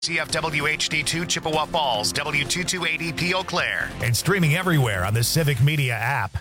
CFW HD2 Chippewa Falls, W2280P Eau Claire, and streaming everywhere on the Civic Media app.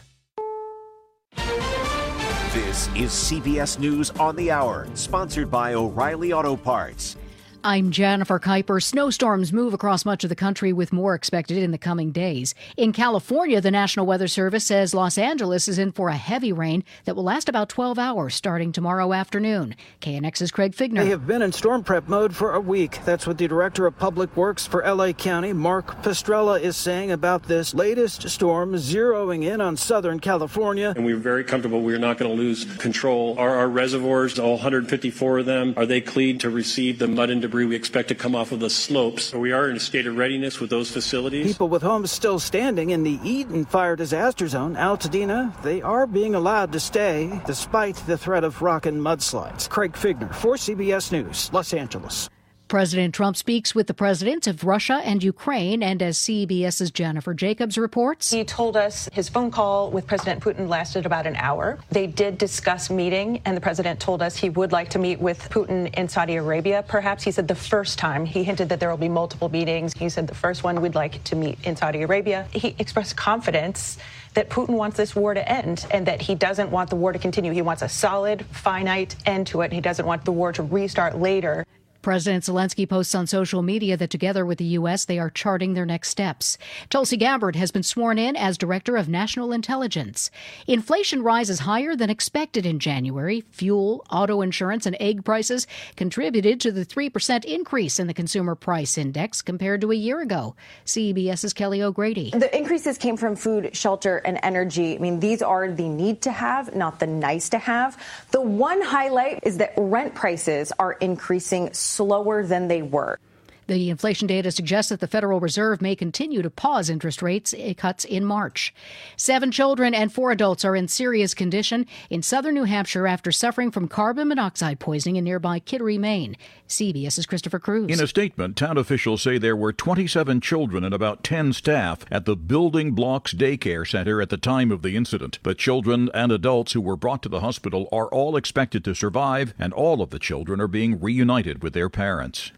This is CBS News on the Hour, sponsored by O'Reilly Auto Parts. I'm Jennifer Kuiper. Snowstorms move across much of the country with more expected in the coming days. In California, the National Weather Service says Los Angeles is in for a heavy rain that will last about 12 hours starting tomorrow afternoon. KNX's Craig Figner. They have been in storm prep mode for a week. That's what the Director of Public Works for LA County, Mark Pastrella, is saying about this latest storm zeroing in on Southern California. And we're very comfortable we're not going to lose control. Are our reservoirs, all 154 of them, are they clean to receive the mud and debris we expect to come off of the slopes? So we are in a state of readiness with those facilities. People with homes still standing in the Eden Fire Disaster Zone, Altadena, they are being allowed to stay despite the threat of rock and mudslides. Craig Figner for CBS News, Los Angeles. President Trump speaks with the presidents of Russia and Ukraine, and as CBS's Jennifer Jacobs reports, he told us his phone call with President Putin lasted about an hour. They did discuss meeting, and the president told us he would like to meet with Putin in Saudi Arabia. Perhaps he said the first time. He hinted that there will be multiple meetings. He said the first one we'd like to meet in Saudi Arabia. He expressed confidence that Putin wants this war to end and that he doesn't want the war to continue. He wants a solid, finite end to it. He doesn't want the war to restart later. President Zelensky posts on social media that together with the U.S., they are charting their next steps. Tulsi Gabbard has been sworn in as Director of National Intelligence. Inflation rises higher than expected in January. Fuel, auto insurance, and egg prices contributed to the 3% increase in the Consumer Price Index compared to a year ago. CBS's Kelly O'Grady. The increases came from food, shelter, and energy. I mean, these are the need to have, not the nice to have. The one highlight is that rent prices are increasing slower than they were. The inflation data suggests that the Federal Reserve may continue to pause interest rates cuts in March. 7 children and 4 adults are in serious condition in southern New Hampshire after suffering from carbon monoxide poisoning in nearby Kittery, Maine. CBS's Christopher Cruz. In a statement, town officials say there were 27 children and about 10 staff at the Building Blocks Daycare Center at the time of the incident. The children and adults who were brought to the hospital are all expected to survive, and all of the children are being reunited with their parents.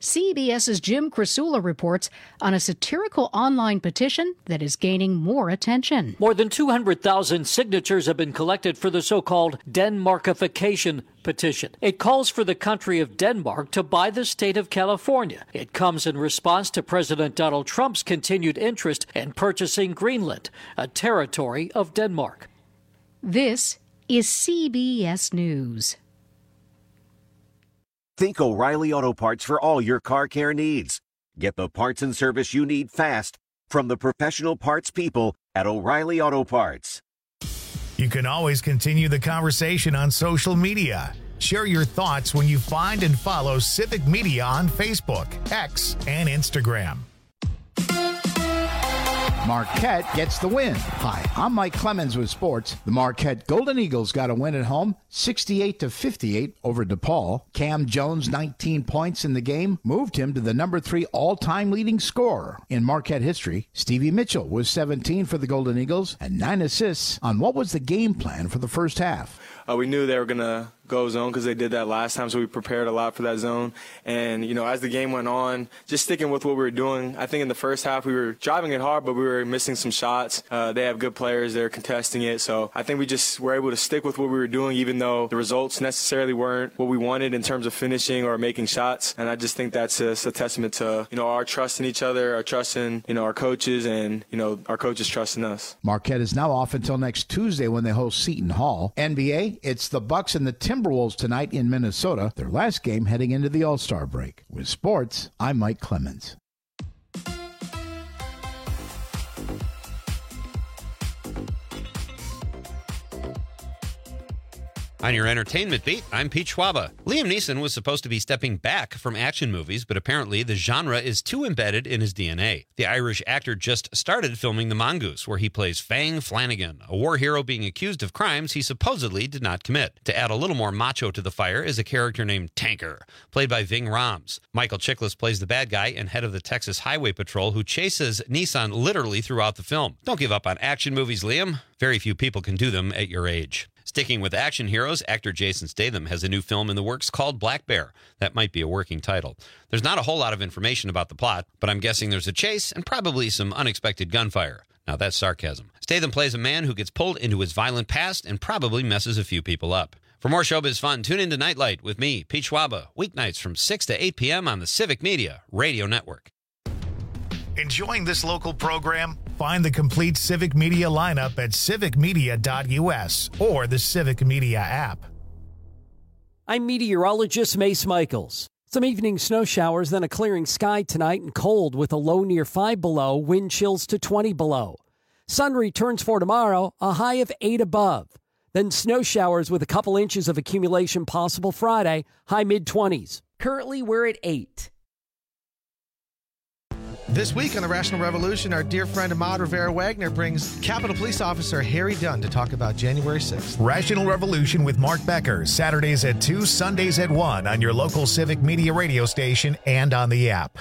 CBS's Jim Krasula reports on a satirical online petition that is gaining more attention. More than 200,000 signatures have been collected for the so-called Denmarkification petition. It calls for the country of Denmark to buy the state of California. It comes in response to President Donald Trump's continued interest in purchasing Greenland, a territory of Denmark. This is CBS News. Think O'Reilly Auto Parts for all your car care needs. Get the parts and service you need fast from the professional parts people at O'Reilly Auto Parts. You can always continue the conversation on social media. Share your thoughts when you find and follow Civic Media on Facebook, X, and Instagram. Marquette gets the win. Hi, I'm Mike Clemens with sports. The Marquette Golden Eagles got a win at home, 68-58 over DePaul. Cam Jones' 19 points in the game moved him to the number 3 all-time leading scorer in Marquette history. Stevie Mitchell was 17 for the Golden Eagles and 9 assists on what was the game plan for the first half. We knew they were going to go zone because they did that last time, so we prepared a lot for that zone. And, as the game went on, just sticking with what we were doing, I think in the first half we were driving it hard, but we were missing some shots. They have good players. They're contesting it. So I think we just were able to stick with what we were doing, even though the results necessarily weren't what we wanted in terms of finishing or making shots. And I just think that's a testament to, our trust in each other, our trust in, our coaches, and, our coaches trusting us. Marquette is now off until next Tuesday when they host Seton Hall. NBA, it's the Bucks and the Timberwolves tonight in Minnesota, their last game heading into the All-Star break. With sports, I'm Mike Clemens. On your entertainment beat, I'm Pete Schwaba. Liam Neeson was supposed to be stepping back from action movies, but apparently the genre is too embedded in his DNA. The Irish actor just started filming The Mongoose, where he plays Fang Flanagan, a war hero being accused of crimes he supposedly did not commit. To add a little more macho to the fire is a character named Tanker, played by Ving Rhames. Michael Chiklis plays the bad guy and head of the Texas Highway Patrol who chases Neeson literally throughout the film. Don't give up on action movies, Liam. Very few people can do them at your age. Sticking with action heroes, actor Jason Statham has a new film in the works called Black Bear. That might be a working title. There's not a whole lot of information about the plot, but I'm guessing there's a chase and probably some unexpected gunfire. Now that's sarcasm. Statham plays a man who gets pulled into his violent past and probably messes a few people up. For more showbiz fun, tune into Nightlight with me, Pete Schwaba, weeknights from 6 to 8 p.m. on the Civic Media Radio Network. Enjoying this local program? Find the complete Civic Media lineup at civicmedia.us or the Civic Media app. I'm meteorologist Mace Michaels. Some evening snow showers, then a clearing sky tonight and cold with a low near 5 below, wind chills to 20 below. Sun returns for tomorrow, a high of 8 above. Then snow showers with a couple inches of accumulation possible Friday, high mid-20s. Currently, we're at 8. This week on the Rational Revolution, our dear friend Ahmad Rivera-Wagner brings Capitol Police Officer Harry Dunn to talk about January 6th. Rational Revolution with Mark Becker, Saturdays at 2, Sundays at 1 on your local Civic Media radio station and on the app.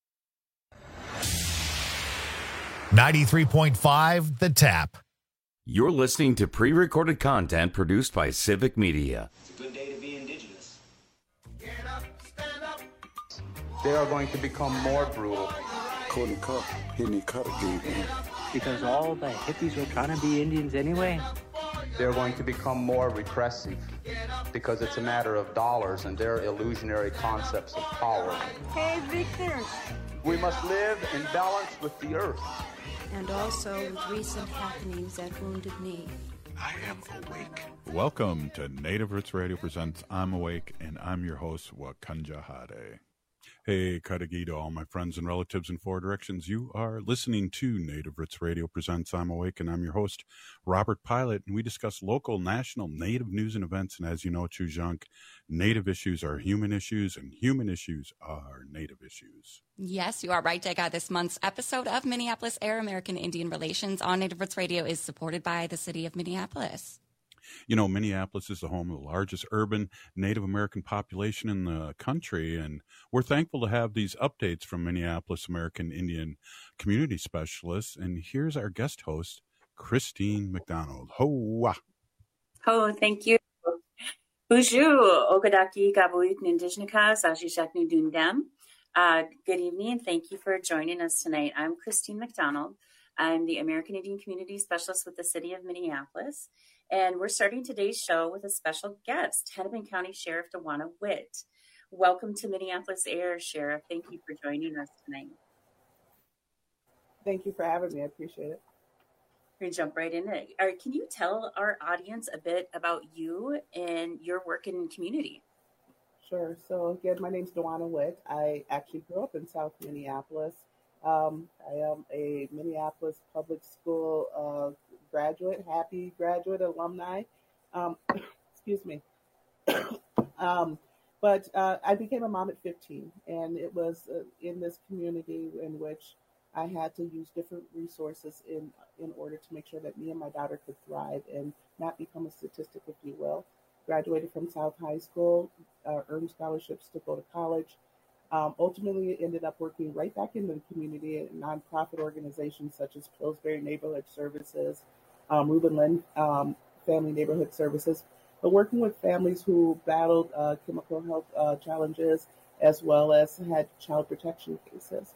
93.5 The Tap. You're listening to pre-recorded content produced by Civic Media. It's a good day to be indigenous. Get up, stand up. They are going to become more brutal. Couldn't cut, hitting cut again. Because all the hippies were trying to be Indians anyway. They're going to become more repressive because it's a matter of dollars and their illusionary concepts of power. Hey, Victor. We must live in balance with the earth. And also with recent happenings at Wounded Knee. I am awake. Welcome to Native Roots Radio presents I'm Awake, and I'm your host, Wakanja Hade. Hey, Kadagi to all my friends and relatives in 4 directions. You are listening to Native Roots Radio presents I'm Awake, and I'm your host, Robert Pilot, and we discuss local, national, Native news and events. And as you know, Chujunk, Native issues are human issues, and human issues are Native issues. Yes, you are right, Jagga. This month's episode of Minneapolis Air American Indian Relations on Native Roots Radio is supported by the city of Minneapolis. You know, Minneapolis is the home of the largest urban Native American population in the country, and we're thankful to have these updates from Minneapolis American Indian community specialists. And here's our guest host, Christine McDonald. Hoa! Oh, thank you. Bonjour, Ogadaki Gabuit Nindijnika, Sajishakni Dundam. Good evening, and thank you for joining us tonight. I'm Christine McDonald. I'm the American Indian Community Specialist with the City of Minneapolis, and we're starting today's show with a special guest, Hennepin County Sheriff Dewana Witt. Welcome to Minneapolis Air, Sheriff. Thank you for joining us tonight. Thank you for having me. I appreciate it. We're going to jump right in. Can you tell our audience a bit about you and your work in the community? Sure. So again, my name's Dewana Witt. I actually grew up in South Minneapolis. I am a Minneapolis public school graduate, happy graduate alumni. Excuse me. But I became a mom at 15, and it was in this community in which I had to use different resources in order to make sure that me and my daughter could thrive and not become a statistic, if you will. Graduated from South High School, earned scholarships to go to college. Ultimately, ended up working right back in the community in nonprofit organizations such as Pillsbury Neighborhood Services, Reuben Lynn Family Neighborhood Services, but working with families who battled chemical health challenges as well as had child protection cases.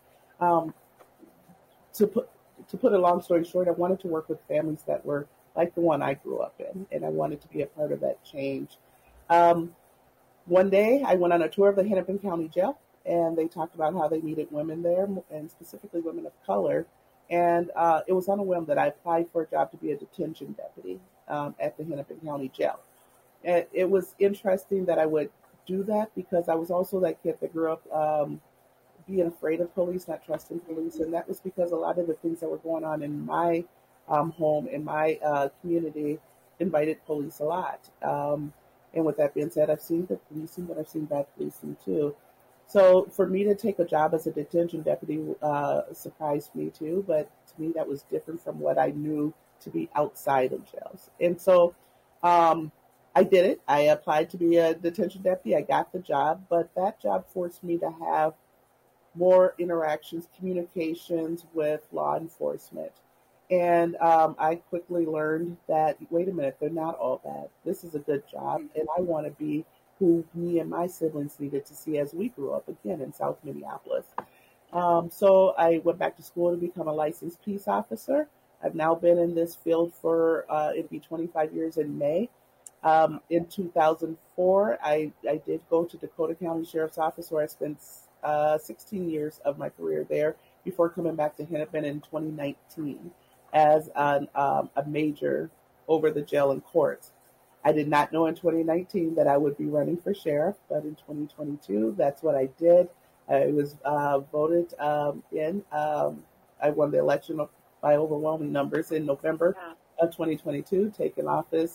To put a long story short, I wanted to work with families that were like the one I grew up in, and I wanted to be a part of that change. One day, I went on a tour of the Hennepin County Jail, and they talked about how they needed women there, and specifically women of color. And it was on a whim that I applied for a job to be a detention deputy at the Hennepin County Jail. And it was interesting that I would do that because I was also that kid that grew up being afraid of police, not trusting police. And that was because a lot of the things that were going on in my home, in my community, invited police a lot. And with that being said, I've seen good policing, but I've seen bad policing too. So for me to take a job as a detention deputy surprised me too, but to me that was different from what I knew to be outside of jails. And so I did it. I applied to be a detention deputy. I got the job, but that job forced me to have more interactions, communications with law enforcement. And I quickly learned that, wait a minute, they're not all bad. This is a good job, and I want to be who me and my siblings needed to see as we grew up, again, in South Minneapolis. So I went back to school to become a licensed peace officer. I've now been in this field for, it'll be 25 years in May. In 2004, I did go to Dakota County Sheriff's Office, where I spent 16 years of my career there before coming back to Hennepin in 2019 as a major over the jail and courts. I did not know in 2019 that I would be running for sheriff, but in 2022, that's what I did. I was voted in. I won the election by overwhelming numbers in November of 2022, taking office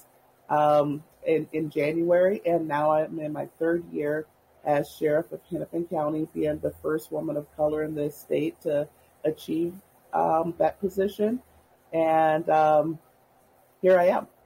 in January, and now I'm in my third year as sheriff of Hennepin County, being the first woman of color in this state to achieve that position. And here I am.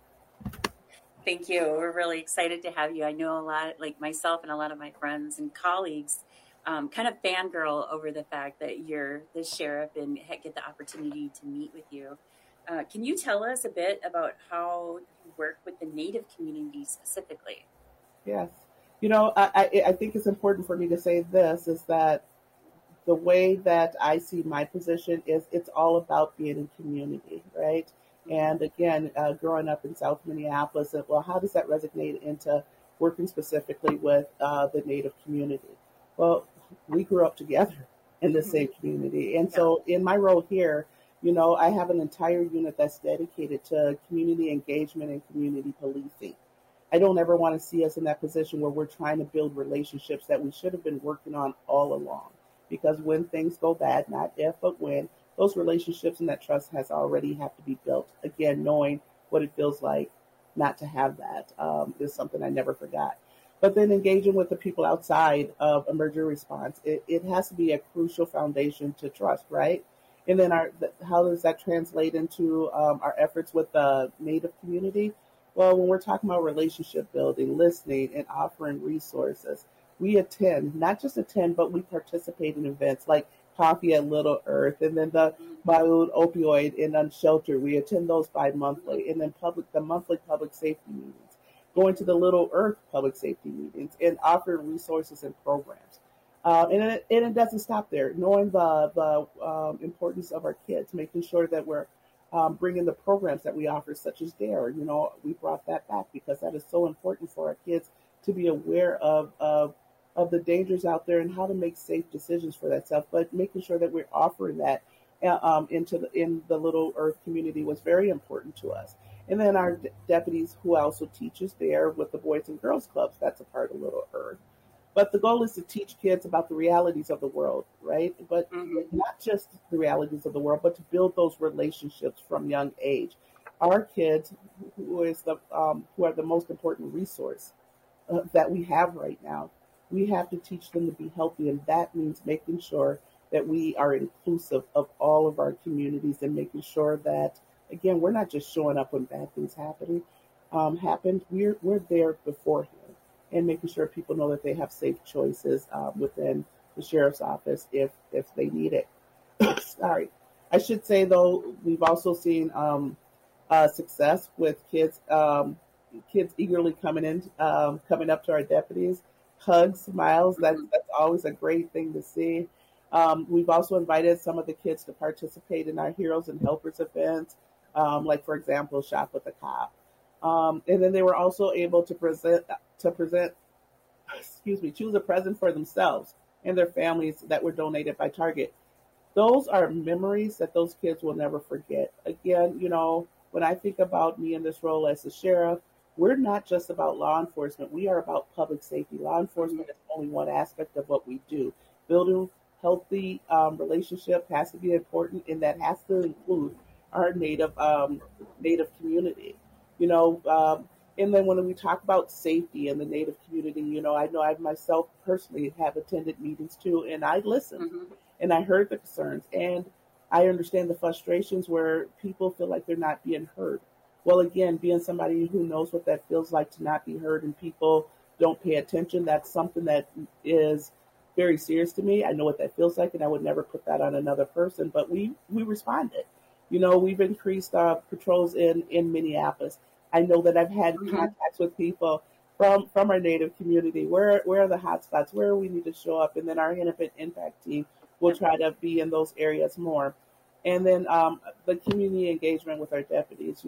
Thank you. We're really excited to have you. I know a lot, like myself and a lot of my friends and colleagues, kind of fangirl over the fact that you're the sheriff and get the opportunity to meet with you. Can you tell us a bit about how you work with the Native community specifically? Yes. You know, I think it's important for me to say this, is that the way that I see my position is it's all about being in community, right? And again, growing up in South Minneapolis, well, how does that resonate into working specifically with the Native community? Well, we grew up together in the same community. And so in my role here, you know, I have an entire unit that's dedicated to community engagement and community policing. I don't ever want to see us in that position where we're trying to build relationships that we should have been working on all along. Because when things go bad, not if, but when, those relationships and that trust has already have to be built. Again, knowing what it feels like not to have that is something I never forgot. But then engaging with the people outside of emergency response, it has to be a crucial foundation to trust, right? And then how does that translate into our efforts with the Native community? Well, when we're talking about relationship building, listening, and offering resources, we attend, not just attend, but we participate in events like Coffee at Little Earth, and then the Biode Opioid and Unsheltered. We attend those bi-monthly, and then the monthly public safety meetings, going to the Little Earth public safety meetings, and offering resources and programs. And it doesn't stop there. Knowing the importance of our kids, making sure that we're bringing the programs that we offer, such as DARE. You know, we brought that back because that is so important for our kids to be aware of the dangers out there and how to make safe decisions for themselves. But making sure that we're offering that in the Little Earth community was very important to us. And then our deputies who also teaches there with the Boys and Girls Clubs, that's a part of Little Earth. But the goal is to teach kids about the realities of the world, right? But not just the realities of the world, but to build those relationships from young age. Our kids, who are the most important resource that we have right now, we have to teach them to be healthy, and that means making sure that we are inclusive of all of our communities and making sure that, again, we're not just showing up when bad things happen. We're there beforehand. And making sure people know that they have safe choices within the sheriff's office if they need it. Sorry. I should say, though, we've also seen success with kids eagerly coming up to our deputies, hugs, smiles. That's always a great thing to see. We've also invited some of the kids to participate in our Heroes and Helpers events, like, for example, Shop with a Cop. And then they were also able to choose a present for themselves and their families that were donated by Target. Those are memories that those kids will never forget. Again, you know, when I think about me in this role as the sheriff, we're not just about law enforcement. We are about public safety. Law enforcement is only one aspect of what we do. Building healthy relationship has to be important, and that has to include our Native community. You know, and then when we talk about safety in the Native community, you know I myself personally have attended meetings too, and I listened and I heard the concerns, and I understand the frustrations where people feel like they're not being heard. Well, again, being somebody who knows what that feels like to not be heard and people don't pay attention, that's something that is very serious to me. I know what that feels like, and I would never put that on another person, but we responded. We've increased patrols in Minneapolis. I know that I've had contacts with people from our Native community. Where are the hot spots? Where we need to show up? And then our Hennepin Impact Team will try to be in those areas more. And then the community engagement with our deputies.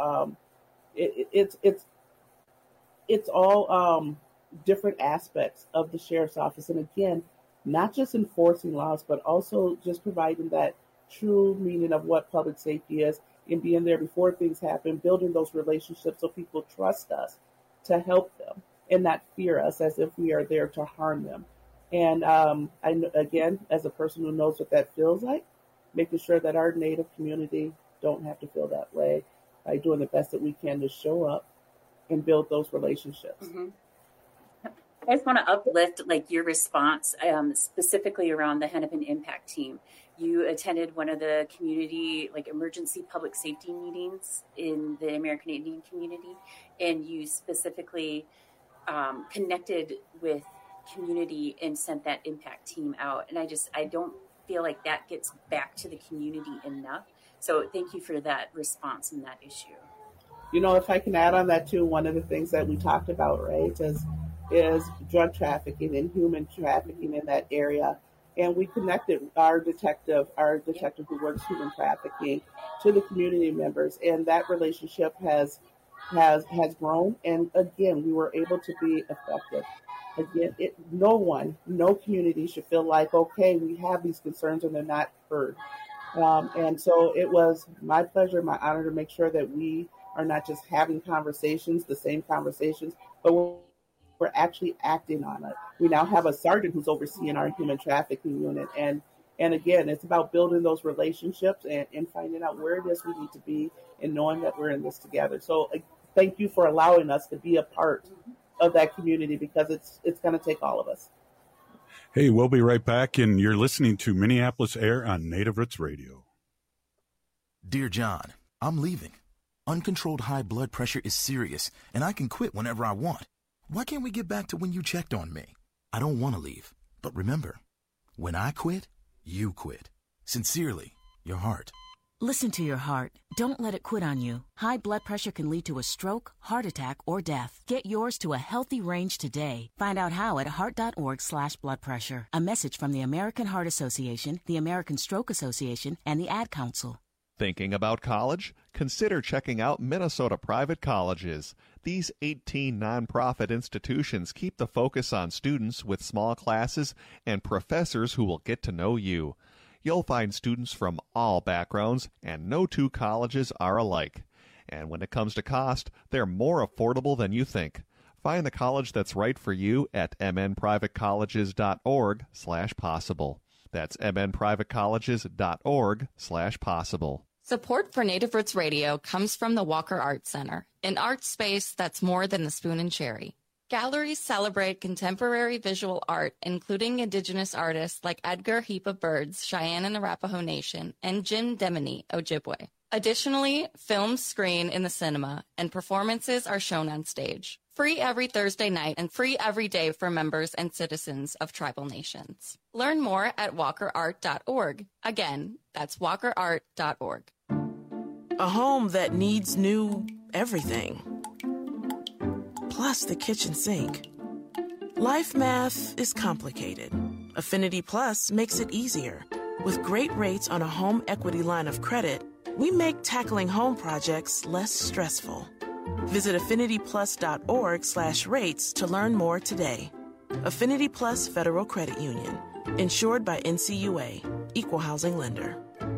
It's all different aspects of the sheriff's office. And again, not just enforcing laws, but also just providing that true meaning of what public safety is and being there before things happen, building those relationships so people trust us to help them and not fear us as if we are there to harm them. And again, as a person who knows what that feels like, making sure that our Native community don't have to feel that way by doing the best that we can to show up and build those relationships. I just want to uplift your response specifically around the Hennepin Impact Team. You attended one of the community emergency public safety meetings in the American Indian community, and you specifically connected with community and sent that impact team out. And I don't feel like that gets back to the community enough. So thank you for that response and that issue. If I can add on that too, one of the things that we talked about, right, is drug trafficking and human trafficking in that area. And we connected our detective who works human trafficking to the community members. And that relationship has grown. And again, we were able to be effective. Again, no community should feel like, okay, we have these concerns and they're not heard. And so it was my pleasure, my honor to make sure that we are not just having conversations, the same conversations, but we're actually acting on it. We now have a sergeant who's overseeing our human trafficking unit. And again, it's about building those relationships and finding out where it is we need to be and knowing that we're in this together. So thank you for allowing us to be a part of that community, because it's going to take all of us. Hey, we'll be right back, and you're listening to Minneapolis Air on Native Roots Radio. Dear John, I'm leaving. Uncontrolled high blood pressure is serious, and I can quit whenever I want. Why can't we get back to when you checked on me? I don't want to leave, but remember, when I quit, you quit. Sincerely, your heart. Listen to your heart. Don't let it quit on you. High blood pressure can lead to a stroke, heart attack, or death. Get yours to a healthy range today. Find out how at heart.org/blood pressure. A message from the American Heart Association, the American Stroke Association, and the Ad Council. Thinking about college? Consider checking out Minnesota Private Colleges. These 18 nonprofit institutions keep the focus on students with small classes and professors who will get to know you. You'll find students from all backgrounds, and no two colleges are alike. And when it comes to cost, they're more affordable than you think. Find the college that's right for you at mnprivatecolleges.org/possible. That's mnprivatecolleges.org/possible. Support for Native Roots Radio comes from the Walker Art Center, an art space that's more than the spoon and cherry. Galleries celebrate contemporary visual art, including Indigenous artists like Edgar Heap of Birds, Cheyenne and Arapaho Nation, and Jim Demini, Ojibwe. Additionally, films screen in the cinema, and performances are shown on stage. Free every Thursday night and free every day for members and citizens of tribal nations. Learn more at walkerart.org. Again, that's walkerart.org. A home that needs new everything. Plus the kitchen sink. Life math is complicated. Affinity Plus makes it easier. With great rates on a home equity line of credit, we make tackling home projects less stressful. Visit affinityplus.org/rates to learn more today. Affinity Plus Federal Credit Union. Insured by NCUA. Equal housing lender.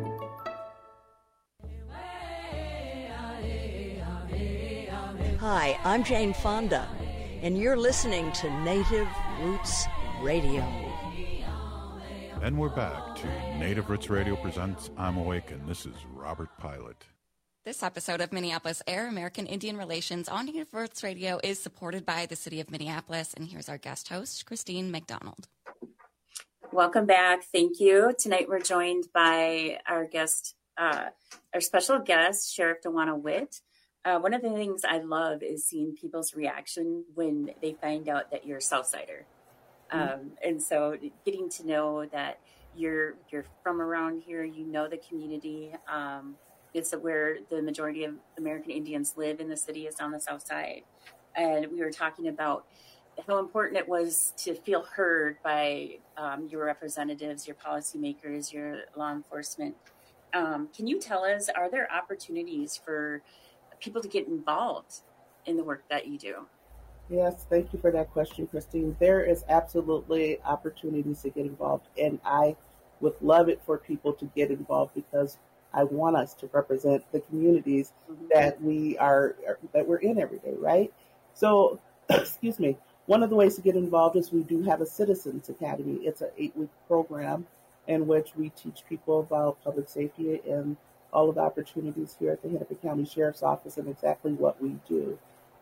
Hi, I'm Jane Fonda, and you're listening to Native Roots Radio. And we're back to Native Roots Radio presents I'm Awake, and this is Robert Pilot. This episode of Minneapolis Air, American Indian Relations on Native Roots Radio is supported by the City of Minneapolis, and here's our guest host, Christine McDonald. Welcome back. Thank you. Tonight we're joined by our guest, our special guest, Sheriff Dawana Witt. One of the things I love is seeing people's reaction when they find out that you're a Southsider. And so getting to know that you're from around here, you know the community, It's where the majority of American Indians live in the city, is on the south side. And we were talking about how important it was to feel heard by your representatives, your policymakers, your law enforcement. Can you tell us, are there opportunities for people to get involved in the work that you do? Yes, thank you for that question, Christine. There is absolutely opportunities to get involved, and I would love it for people to get involved because I want us to represent the communities that we're in every day, right? So, excuse me. One of the ways to get involved is we do have a Citizens Academy. It's an 8-week program in which we teach people about public safety and all of the opportunities here at the Hennepin County Sheriff's Office and exactly what we do.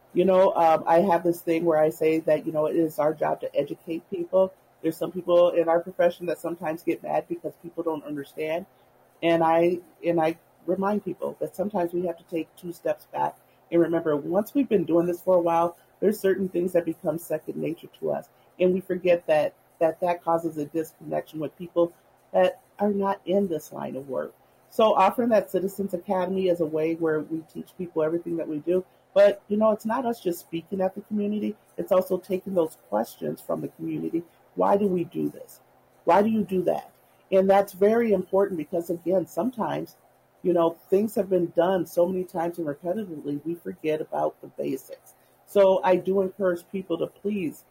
I have this thing where I say that, it is our job to educate people. There's some people in our profession that sometimes get mad because people don't understand. And I remind people that sometimes we have to take 2 steps back and remember, once we've been doing this for a while, there's certain things that become second nature to us. And we forget that causes a disconnection with people that are not in this line of work. So offering that Citizens Academy is a way where we teach people everything that we do. But, it's not us just speaking at the community. It's also taking those questions from the community. Why do we do this? Why do you do that? And that's very important because, again, sometimes, things have been done so many times and repetitively, we forget about the basics. So I do encourage people to please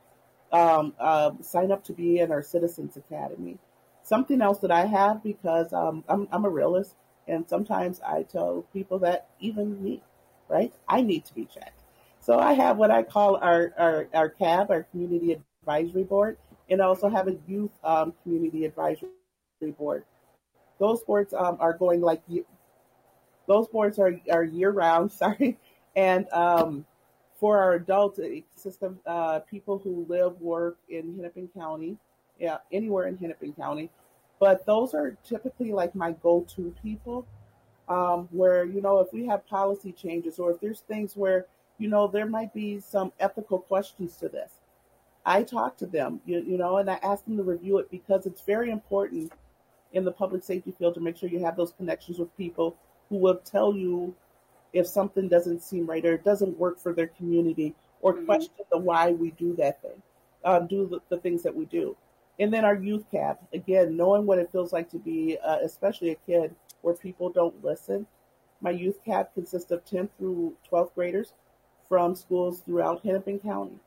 sign up to be in our Citizens Academy. Something else that I have, because I'm a realist, and sometimes I tell people that even me, right? I need to be checked. So I have what I call our CAB, our Community Advisory Board, and I also have a Youth Community Advisory Board. Those boards are going those boards are year round, sorry. And for our adults, it consists of people who live, work in Hennepin County, anywhere in Hennepin County. But those are typically like my go-to people. Where, if we have policy changes or if there's things where, there might be some ethical questions to this, I talk to them, and I ask them to review it because it's very important in the public safety field to make sure you have those connections with people who will tell you if something doesn't seem right or it doesn't work for their community or question the why we do that thing, do the things that we do. And then our youth cab, again, knowing what it feels like to be, especially a kid, where people don't listen. My youth cab consists of 10th through 12th graders from schools throughout Hennepin County.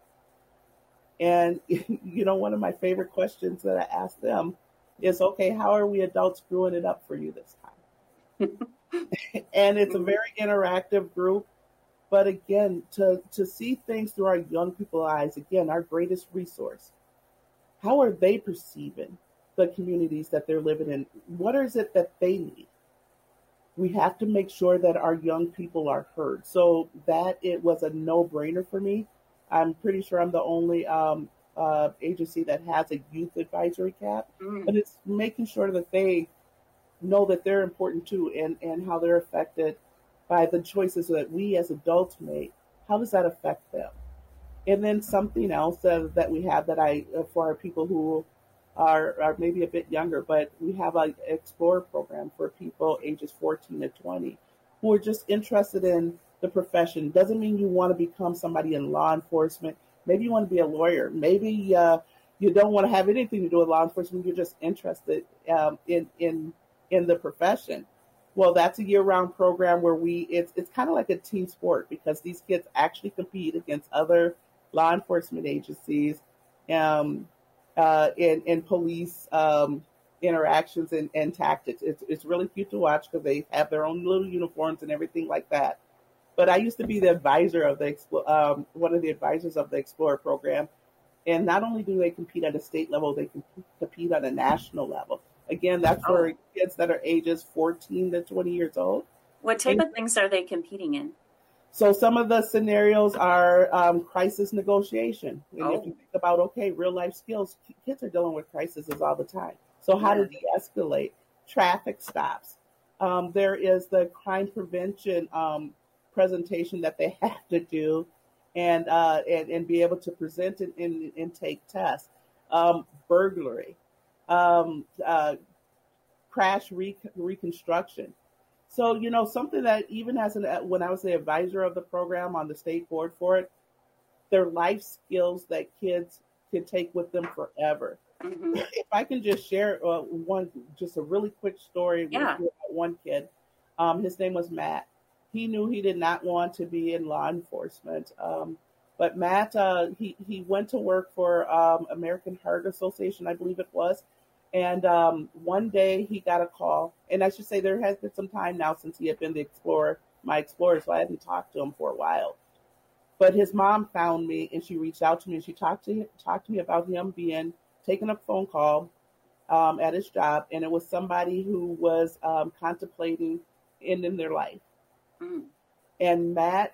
And, one of my favorite questions that I ask them is, okay, how are we adults screwing it up for you this time? And it's a very interactive group. But again, to see things through our young people's eyes, again, our greatest resource. How are they perceiving the communities that they're living in? What is it that they need? We have to make sure that our young people are heard. So that it was a no-brainer for me. I'm pretty sure I'm the only agency that has a youth advisory cap, but it's making sure that they know that they're important too and how they're affected by the choices that we as adults make. How does that affect them? And then something else that we have that for our people who are maybe a bit younger, but we have an Explorer program for people ages 14 to 20 who are just interested in the profession. Doesn't mean you want to become somebody in law enforcement. Maybe you want to be a lawyer. Maybe you don't want to have anything to do with law enforcement. You're just interested in the profession. Well, that's a year-round program where it's kind of like a team sport because these kids actually compete against other law enforcement agencies in police interactions and tactics. It's really cute to watch because they have their own little uniforms and everything like that. But I used to be the advisor of one of the advisors of the Explorer program. And not only do they compete at a state level, they can compete at a national level. Again, that's for kids that are ages 14 to 20 years old. What type of things are they competing in? So some of the scenarios are crisis negotiation. And if you think about, real life skills, kids are dealing with crises all the time. So how to de-escalate, traffic stops. There is the crime prevention presentation that they have to do and be able to present and take tests. Burglary, crash reconstruction. So, something that even when I was the advisor of the program on the state board for it, they're life skills that kids can take with them forever. Mm-hmm. If I can just share a really quick story with one kid. His name was Matt. He knew he did not want to be in law enforcement. But Matt, he went to work for American Heart Association, I believe it was. And one day he got a call. And I should say there has been some time now since he had been my explorer, so I hadn't talked to him for a while. But his mom found me, and she reached out to me, and she talked to me about him taking a phone call at his job, and it was somebody who was contemplating ending their life. Mm. And Matt,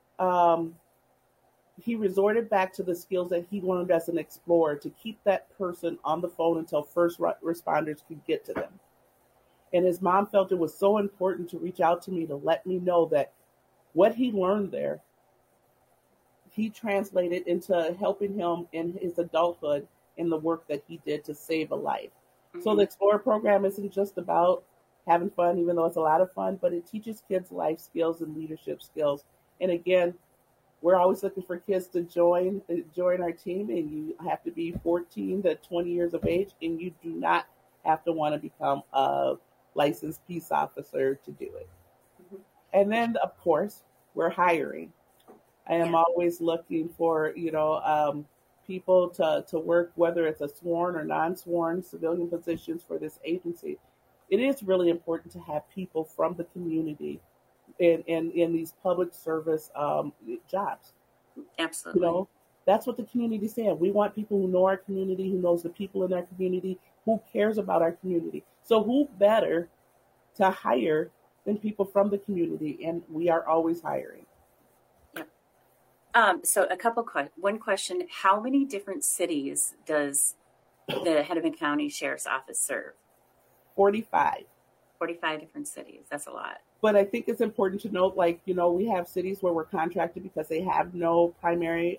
he resorted back to the skills that he learned as an explorer to keep that person on the phone until first responders could get to them. And his mom felt it was so important to reach out to me to let me know that what he learned there, he translated into helping him in his adulthood in the work that he did to save a life. Mm-hmm. So the Explorer program isn't just about having fun, even though it's a lot of fun, but it teaches kids life skills and leadership skills. And again, we're always looking for kids to join our team, and you have to be 14 to 20 years of age, and you do not have to want to become a licensed peace officer to do it. Mm-hmm. And then, of course, we're hiring. I am always looking for, people to work, whether it's a sworn or non-sworn civilian positions for this agency. It is really important to have people from the community in these public service jobs. Absolutely. That's what the community is saying. We want people who know our community, who knows the people in our community, who cares about our community. So who better to hire than people from the community? And we are always hiring. So one question, how many different cities does the Hennepin County Sheriff's Office serve? 45. 45 different cities. That's a lot. But I think it's important to note, we have cities where we're contracted because they have no primary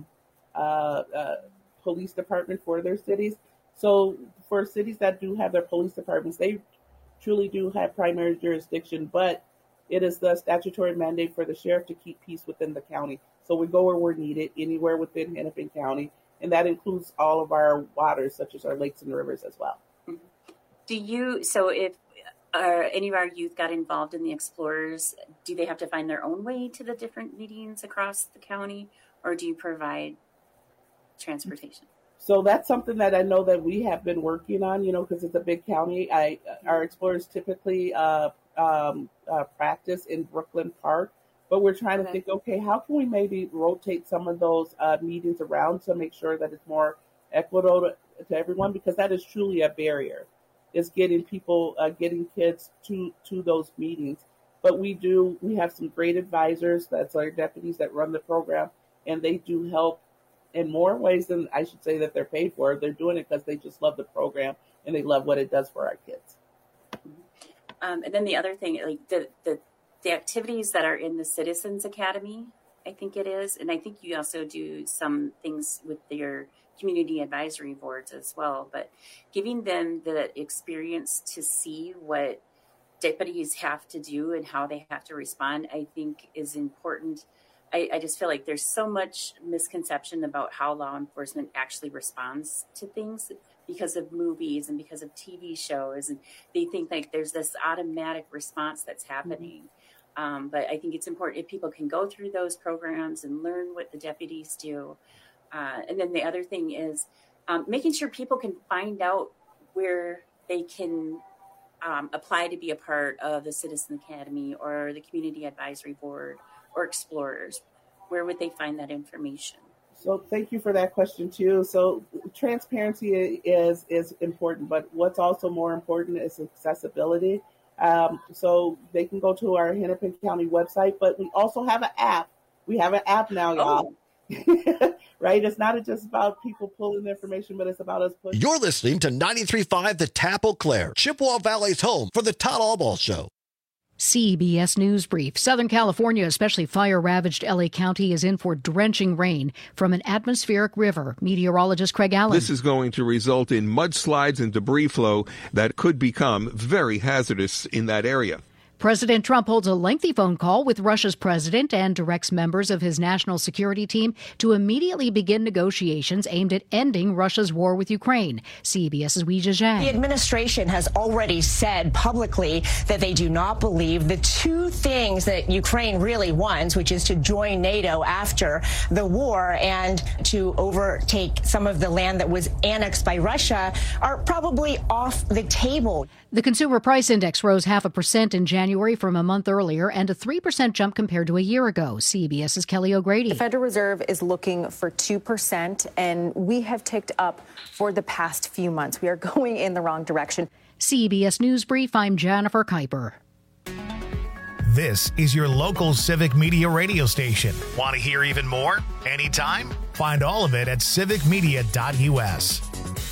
police department for their cities. So for cities that do have their police departments, they truly do have primary jurisdiction, but it is the statutory mandate for the sheriff to keep peace within the county. So we go where we're needed, anywhere within Hennepin County, and that includes all of our waters, such as our lakes and rivers as well. So if any of our youth got involved in the Explorers, do they have to find their own way to the different meetings across the county, or do you provide transportation? So that's something that I know that we have been working on, because it's a big county. Our Explorers typically practice in Brooklyn Park, but we're trying to think, how can we maybe rotate some of those meetings around to make sure that it's more equitable to everyone, because that is truly a barrier. Is getting kids to those meetings. But we have some great advisors, that's our deputies that run the program, and they do help in more ways than I should say that they're paid for. They're doing it because they just love the program and they love what it does for our kids. And then the other thing, the activities that are in the Citizens Academy, I think it is, and I think you also do some things with your community advisory boards as well, but giving them the experience to see what deputies have to do and how they have to respond, I think is important. I just feel like there's so much misconception about how law enforcement actually responds to things because of movies and because of TV shows, and they think like there's this automatic response that's happening. But I think it's important if people can go through those programs and learn what the deputies do. And then the other thing is making sure people can find out where they can apply to be a part of the Citizen Academy or the Community Advisory Board or Explorers. Where would they find that information? So thank you for that question too. So transparency is important, but what's also more important is accessibility. So they can go to our Hennepin County website, but we also have an app. We have an app now, y'all. Right? It's not just about people pulling the information, but it's about us pushing. You're listening to 93.5 The Tap Eau Claire, Chippewa Valley's home for the Todd Albaugh Show. CBS News Brief. Southern California, especially fire-ravaged LA County, is in for drenching rain from an atmospheric river. Meteorologist Craig Allen. This is going to result in mudslides and debris flow that could become very hazardous in that area. President Trump holds a lengthy phone call with Russia's president and directs members of his national security team to immediately begin negotiations aimed at ending Russia's war with Ukraine. CBS's Weijia Zhang. The administration has already said publicly that they do not believe the two things that Ukraine really wants, which is to join NATO after the war and to overtake some of the land that was annexed by Russia, are probably off the table. The Consumer Price Index rose 0.5% in January from a month earlier and a 3% jump compared to a year ago. CBS's Kelly O'Grady. The Federal Reserve is looking for 2%, and we have ticked up for the past few months. We are going in the wrong direction. CBS News Brief, I'm Jennifer Kuiper. This is your local Civic Media radio station. Want to hear even more? Anytime? Find all of it at civicmedia.us.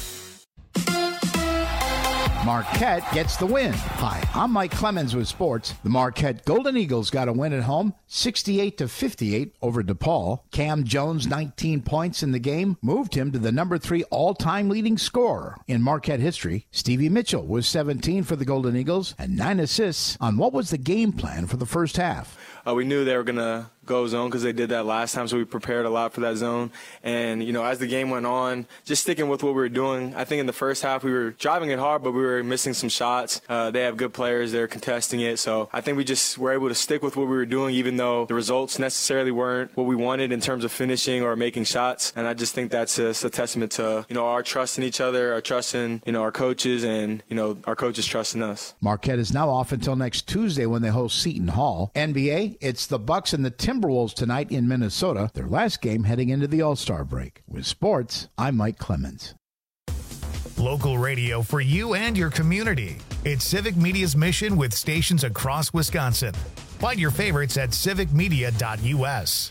Marquette gets the win. Hi, I'm Mike Clemens with sports. The Marquette Golden Eagles got a win at home, 68-58 over DePaul. Cam Jones' 19 points in the game moved him to the number 3 all-time leading scorer in Marquette history. Stevie Mitchell was 17 for the Golden Eagles and 9 assists on what was the game plan for the first half. We knew they were going to go zone because they did that last time, so we prepared a lot for that zone. And, as the game went on, just sticking with what we were doing, I think in the first half we were driving it hard, but we were missing some shots. They have good players. They're contesting it. So I think we just were able to stick with what we were doing, even though the results necessarily weren't what we wanted in terms of finishing or making shots. And I just think that's a testament to, our trust in each other, our trust in, our coaches, and, our coaches trusting us. Marquette is now off until next Tuesday when they host Seton Hall. NBA, it's the Bucks and the Timberwolves tonight in Minnesota, their last game heading into the All-Star break. With sports, I'm Mike Clemens. Local radio for you and your community. It's Civic Media's mission with stations across Wisconsin. Find your favorites at civicmedia.us.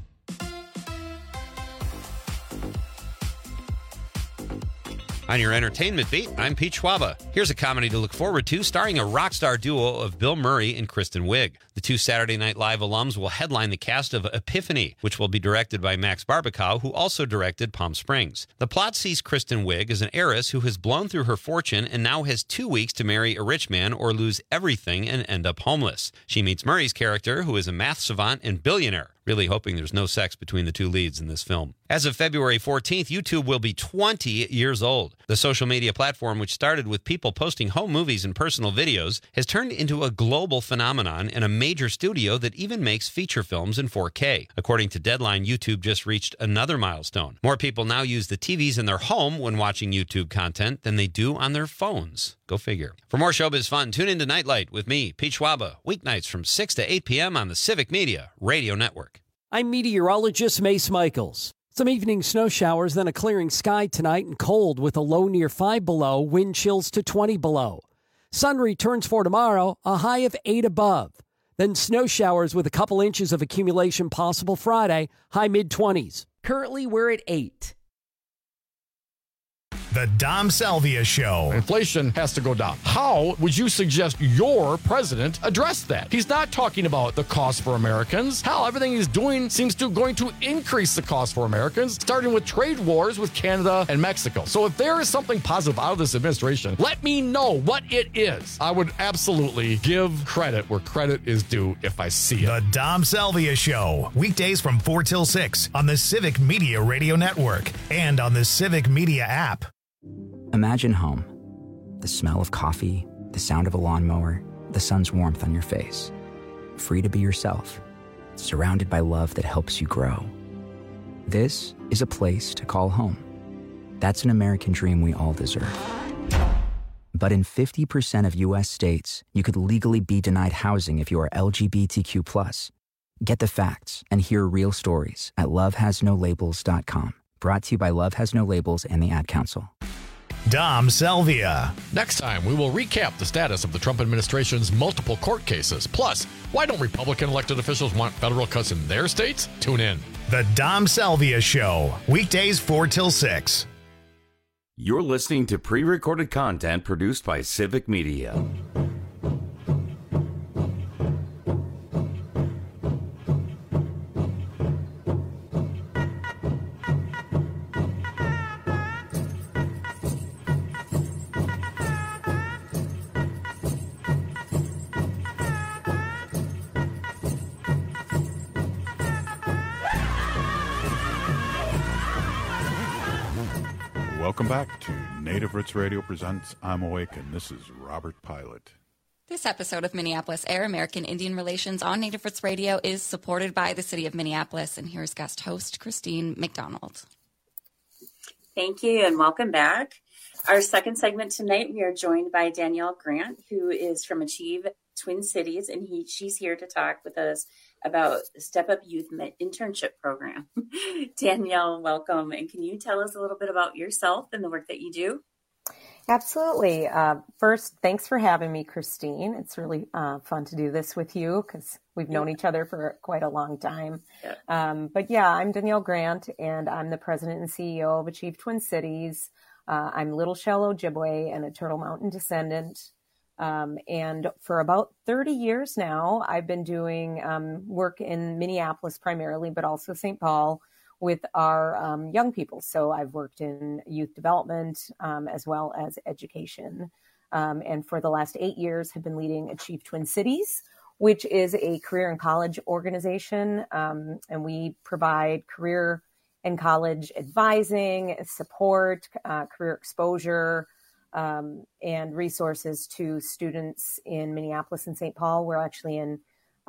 On your entertainment beat, I'm Pete Schwaba. Here's a comedy to look forward to starring a rock star duo of Bill Murray and Kristen Wiig. The two Saturday Night Live alums will headline the cast of Epiphany, which will be directed by Max Barbakow, who also directed Palm Springs. The plot sees Kristen Wiig as an heiress who has blown through her fortune and now has 2 weeks to marry a rich man or lose everything and end up homeless. She meets Murray's character, who is a math savant and billionaire. Really hoping there's no sex between the two leads in this film. As of February 14th, YouTube will be 20 years old. The social media platform, which started with people posting home movies and personal videos, has turned into a global phenomenon and a major studio that even makes feature films in 4K. According to Deadline, YouTube just reached another milestone. More people now use the TVs in their home when watching YouTube content than they do on their phones. Go figure. For more showbiz fun, tune into Nightlight with me, Pete Schwaba, weeknights from 6 to 8 p.m. on the Civic Media Radio Network. I'm meteorologist Mace Michaels. Some evening snow showers, then a clearing sky tonight and cold with a low near 5 below, wind chills to 20 below. Sun returns for tomorrow, a high of 8 above. Then snow showers with a couple inches of accumulation possible Friday, high mid-20s. Currently, we're at 8. The Dom Salvia Show. Inflation has to go down. How would you suggest your president address that? He's not talking about the cost for Americans. Hell, everything he's doing seems to going to increase the cost for Americans, starting with trade wars with Canada and Mexico. So if there is something positive out of this administration, let me know what it is. I would absolutely give credit where credit is due if I see it. The Dom Salvia Show. Weekdays from 4 till 6 on the Civic Media Radio Network and on the Civic Media app. Imagine home. The smell of coffee, the sound of a lawnmower, the sun's warmth on your face. Free to be yourself, surrounded by love that helps you grow. This is a place to call home. That's an American dream we all deserve. But in 50% of U.S. states, you could legally be denied housing if you are LGBTQ+. Get the facts and hear real stories at lovehasnolabels.com. Brought to you by Love Has No Labels and the Ad Council. Dom Salvia. Next time, we will recap the status of the Trump administration's multiple court cases. Plus, why don't Republican elected officials want federal cuts in their states? Tune in. The Dom Salvia Show. Weekdays 4 till 6. You're listening to pre-recorded content produced by Civic Media. Welcome back to Native Roots Radio presents I'm Awake, and this is Robert Pilot. This episode of Minneapolis Air American Indian Relations on Native Roots Radio is supported by the City of Minneapolis, and here's guest host Christine McDonald. Thank you, and welcome back. Our second segment tonight, we are joined by Danielle Grant, who is from Achieve Twin Cities, and she's here to talk with us about the Step Up Youth Internship Program. Danielle, welcome, and can you tell us a little bit about yourself and the work that you do? Absolutely. First, thanks for having me, Christine. It's really fun to do this with you because we've known each other for quite a long time. Yeah. But yeah, I'm Danielle Grant, and I'm the president and CEO of Achieve Twin Cities. I'm Little Shell Ojibwe and a Turtle Mountain descendant. And for about 30 years now, I've been doing work in Minneapolis primarily, but also St. Paul, with our young people. So I've worked in youth development as well as education. And for the last 8 years have been leading Achieve Twin Cities, which is a career and college organization. And we provide career and college advising, support, career exposure, and resources to students in Minneapolis and St. Paul. We're actually in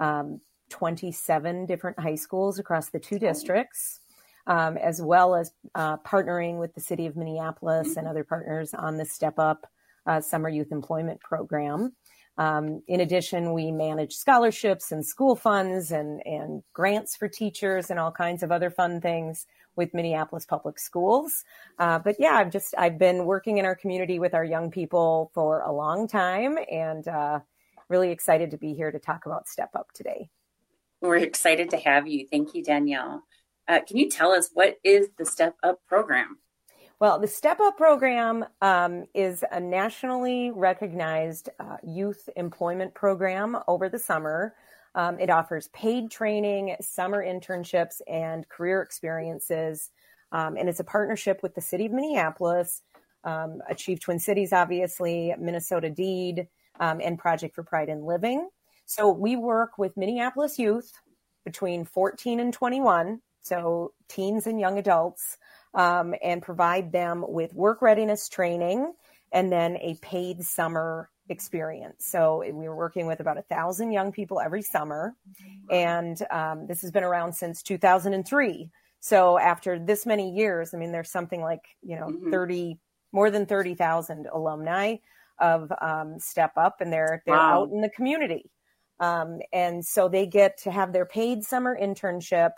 27 different high schools across the 2 districts. As well as partnering with the City of Minneapolis and other partners on the Step Up Summer Youth Employment Program. In addition, we manage scholarships and school funds and grants for teachers and all kinds of other fun things with Minneapolis Public Schools. But yeah, I've been working in our community with our young people for a long time, and really excited to be here to talk about Step Up today. We're excited to have you. Thank you, Danielle. Can you tell us what is the Step Up program? Well, the Step Up program is a nationally recognized youth employment program over the summer. It offers paid training, summer internships, and career experiences. And it's a partnership with the City of Minneapolis, Achieve Twin Cities, obviously, Minnesota DEED, and Project for Pride in Living. So we work with Minneapolis youth between 14 and 21, so teens and young adults, and provide them with work readiness training and then a paid summer experience. So we were working with about 1,000 young people every summer. And this has been around since 2003. So after this many years, I mean, there's something like, more than 30,000 alumni of Step Up, and they're Wow. out in the community. And so they get to have their paid summer internship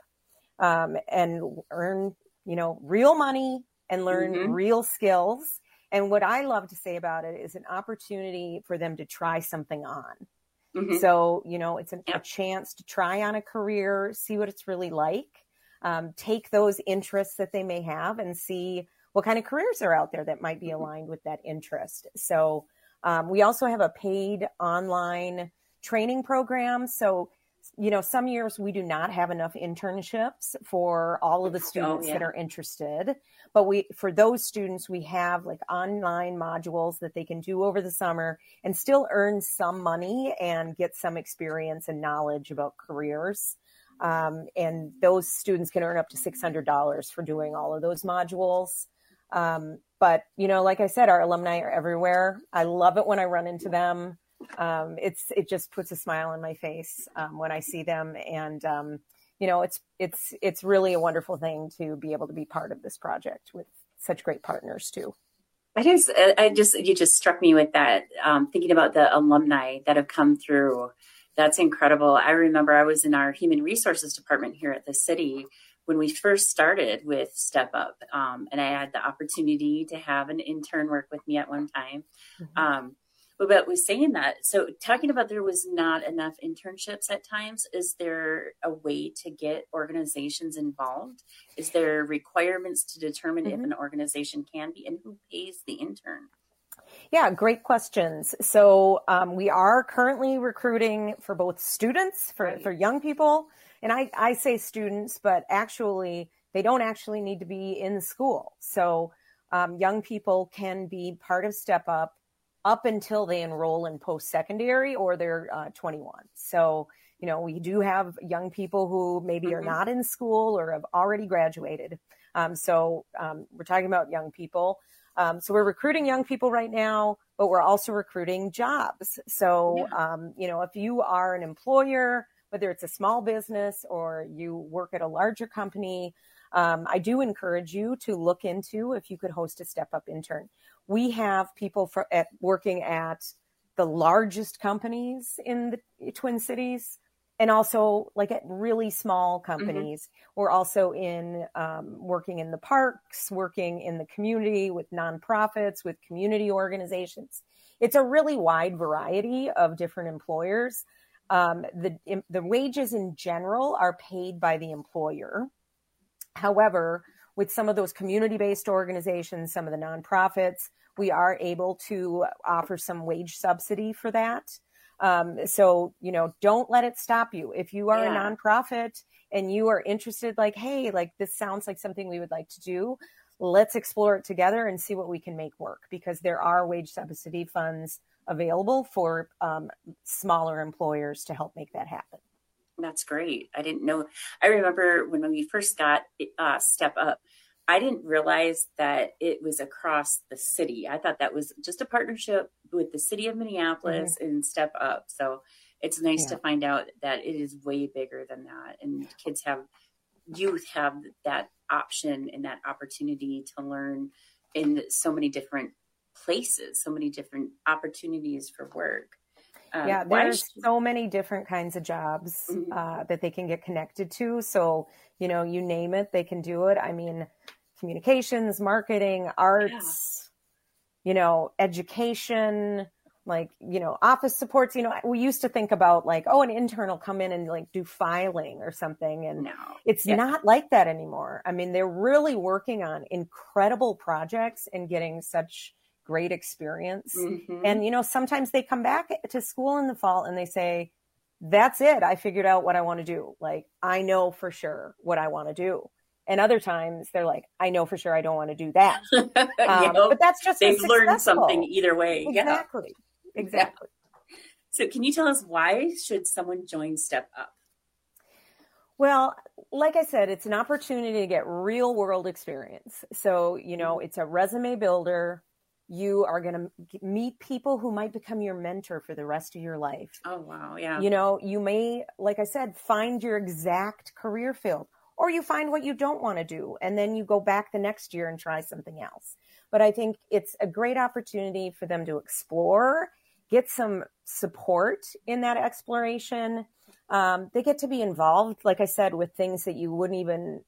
and earn, real money and learn real skills. And what I love to say about it is an opportunity for them to try something on. So, it's a chance to try on a career, see what it's really like, take those interests that they may have and see what kind of careers are out there that might be aligned with that interest. So we also have a paid online training program. So, some years we do not have enough internships for all of the students that are interested. But for those students, we have like online modules that they can do over the summer and still earn some money and get some experience and knowledge about careers. And those students can earn up to $600 for doing all of those modules. But, like I said, our alumni are everywhere. I love it when I run into them. It just puts a smile on my face when I see them, and it's really a wonderful thing to be able to be part of this project with such great partners too. You just struck me with that. Thinking about the alumni that have come through, that's incredible. I remember I was in our human resources department here at the city when we first started with Step Up, and I had the opportunity to have an intern work with me at one time. But was saying that, so talking about there was not enough internships at times, is there a way to get organizations involved? Is there requirements to determine if an organization can be, and who pays the intern? Yeah, great questions. So we are currently recruiting for both students, for young people. And I say students, but actually, they don't actually need to be in school. So young people can be part of Step Up until they enroll in post-secondary or they're 21. So, we do have young people who maybe are not in school or have already graduated. So we're talking about young people. So we're recruiting young people right now, but we're also recruiting jobs. So, if you are an employer, whether it's a small business or you work at a larger company, I do encourage you to look into if you could host a Step Up intern. We have people working at the largest companies in the Twin Cities, and also like at really small companies. We're also working in the parks, working in the community with nonprofits, with community organizations. It's a really wide variety of different employers. The wages in general are paid by the employer. However, with some of those community-based organizations, some of the nonprofits, we are able to offer some wage subsidy for that. So, don't let it stop you. If you are a nonprofit and you are interested, like, hey, like this sounds like something we would like to do, let's explore it together and see what we can make work, because there are wage subsidy funds available for smaller employers to help make that happen. That's great. I didn't know. I remember when we first got Step Up, I didn't realize that it was across the city. I thought that was just a partnership with the city of Minneapolis and Step Up. So it's nice to find out that it is way bigger than that. And youth have that option and that opportunity to learn in so many different places, so many different opportunities for work. There's so many different kinds of jobs that they can get connected to. So, you name it, they can do it. I mean, communications, marketing, arts, education, office supports. We used to think about an intern will come in and do filing or something. And it's not like that anymore. I mean, they're really working on incredible projects and getting such great experience. And, sometimes they come back to school in the fall and they say, that's it. I figured out what I want to do. I know for sure what I want to do. And other times they're like, I know for sure I don't want to do that. But that's just, they've learned something either way. Exactly. Yeah. So can you tell us, why should someone join Step Up? Well, like I said, it's an opportunity to get real world experience. So, it's a resume builder. You are going to meet people who might become your mentor for the rest of your life. Oh, wow. Yeah. You may, like I said, find your exact career field, or you find what you don't want to do, and then you go back the next year and try something else. But I think it's a great opportunity for them to explore, get some support in that exploration. They get to be involved, like I said, with things that you wouldn't even,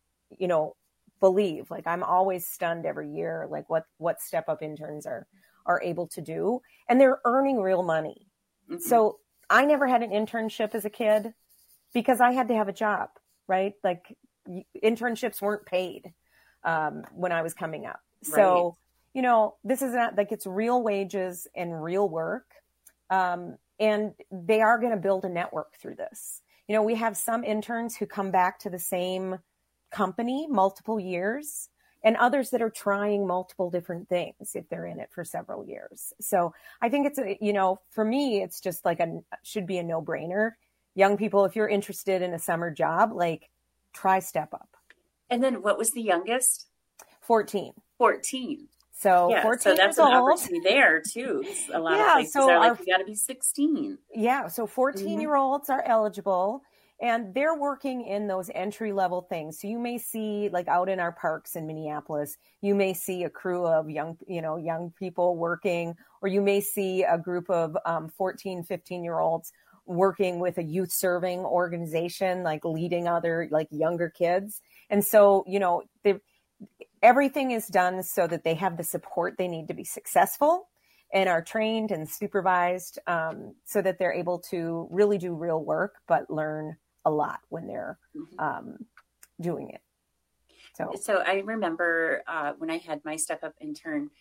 believe. I'm always stunned every year, what Step Up interns are able to do, and they're earning real money. So I never had an internship as a kid because I had to have a job, right? Internships weren't paid when I was coming up. So, this is not it's real wages and real work. And they are going to build a network through this. We have some interns who come back to the same company multiple years, and others that are trying multiple different things if they're in it for several years. So I think it's for me, it's just should be a no-brainer. Young people, if you're interested in a summer job, try Step Up. And then what was the youngest? 14. 14. So 14 so that's an opportunity there too. A lot of places are you got to be 16. Yeah. So 14-year-olds are eligible. And they're working in those entry-level things. So you may see, out in our parks in Minneapolis, you may see a crew of young people working, or you may see a group of 14, 15-year-olds working with a youth serving organization, leading other, younger kids. And so, everything is done so that they have the support they need to be successful and are trained and supervised so that they're able to really do real work, but learn a lot when they're doing it. So I remember when I had my Step Up intern,